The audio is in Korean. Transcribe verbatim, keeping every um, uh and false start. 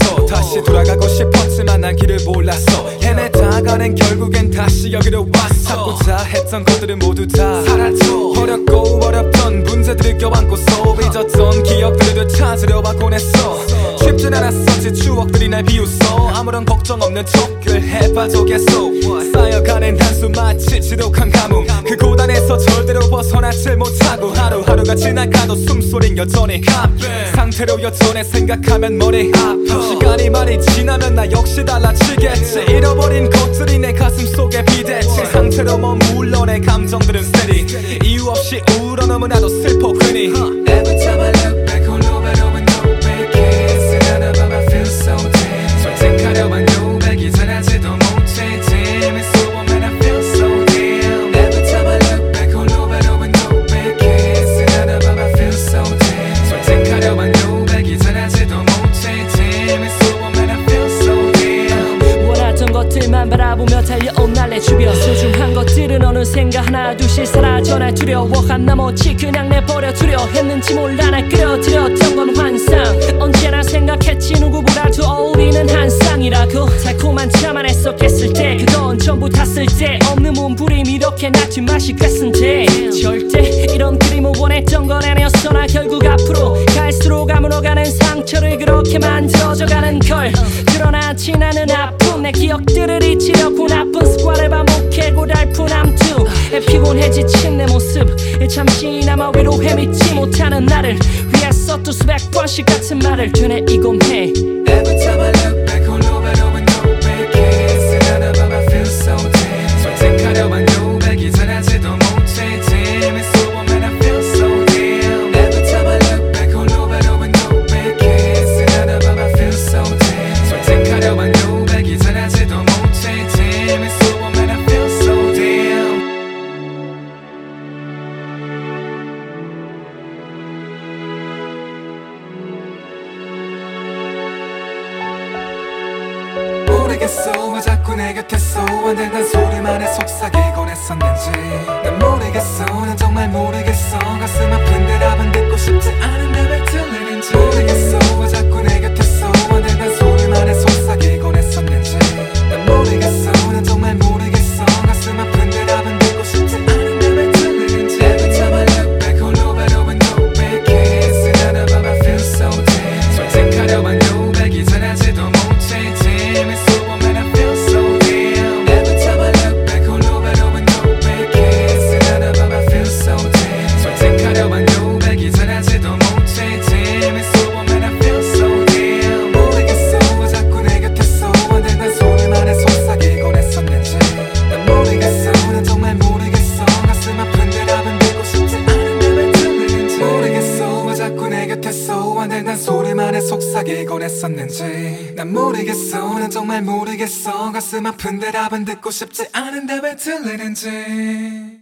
몰랐어. 다시 돌아가고 싶었지만 난 길을 몰랐어. 헤매다가는 결국엔 다시 여기로 왔어. 찾고자 했던 것들은 모두 다 사라져. 어렵고 어렵던 문제들을 껴안고서 잊었던 기억들을 되찾으려 하곤 했어. 쉽진 않았었지. 추억들이 날 비웃어. 아무런 걱정 없는 척을 해봐도 계속 쌓여가는 한숨 마치 지독한 가뭄. 그 고단에서 절대로 벗어나질 못하고 하루하루가 지나가도 숨소린 여전히 상태로 여전해. 생각하면 머리 아파. 시간이 많이 지나면 나 역시 달라지겠지. 잃어버린 것들이 내 가슴 속에 비대치. 상태로 머물러 내 감정들은 steady. 이유 없이 울어 너무나도 슬퍼 흔히. Every time I look back all over over no back kiss and I I feel so damn. 솔직하려면 고백이 잘하지도 못해. Damn it's so man I feel so damn. Every time I look back all over over no back kiss and I I feel so damn. 솔직하려면 고백이 잘하지도 못해. Damn it's so man I feel so damn. 원하던 것들만 바라보며 달려온 날 내 주변 소중한 것들은 어느샌가 하나 둘씩 사라져. 날 두려워한 나머지 그냥 내버려 두려 했는지 몰라. 날 끌어들였던 건 환상. 언제나 생각했지 누구보다도 어울리는 한 쌍이라고. 달콤한 차만 했었겠을 때 그건 전부 다 쓸데없는 몸부림. 이렇게 나 뒷맛이 꿰쓴데 절대 이런 그림을 원했던 건 아니었어. 나 결국 앞으로 갈수록 아물어가는 상처를 그렇게 만들어져가는 걸. 드러나지 않은 아픔 내 기억들을 잊으려고 나쁜 습관을 반복해 고달픈 암투. 피곤해 지친 내 모습 잠시나마 위로해 믿지 못하는 나를 위해서 또 수백 번씩 같은 말을 되뇌이곤 해. Every time I look back all over over no back kiss and I I feel so damn. 솔직하려면 고백이 잘하지도 못해. Damn it's so man I feel so damn. Every time I look back all over over no back kiss and I I feel so damn. 솔직하려면 고백이 잘하지도 못해. Damn it's so man I feel so damn. 모르겠어 왜 자꾸 내 곁에서 안 된단 소리만에 속삭이곤 했었는지. 난 모르겠어 난 정말 모르겠어. 가슴 아픈데 답은 듣고 싶지 않은데 왜 들리는지. 모르겠어 왜 자꾸 내 곁에서 안 된단 소리만에 속삭이곤 했었는지. 난 모르겠어 난 정말 모르겠어. 가슴 아픈데 답은 듣고 싶지 않은데 왜 들리는지. Every time I look back all over over no back kiss and I I feel so damn. 솔직하려면 고백이 잘하지도 못해. Damn it's so man I feel so damn. Every time I look back all over over no back kiss and I I feel so damn. 솔직하려면 고백이 잘하지도 못해. Damn it's so man I feel so damn. 모르겠어 왜 자꾸 내 곁에서 안 된단 소리만에 속삭이곤 했었는지. 난 모르겠어 난 정말 모르겠어. 가슴 아픈데 답은 듣고 싶지 않은데 왜 들리는지. 모르겠어 왜 자꾸 내 곁에서 안 된단 소리만에 속삭이곤 했었는지. 난 모르겠어 난 정말 모르겠어. 가슴 아픈데 답은 듣고 싶지 않은데 왜 들리는지.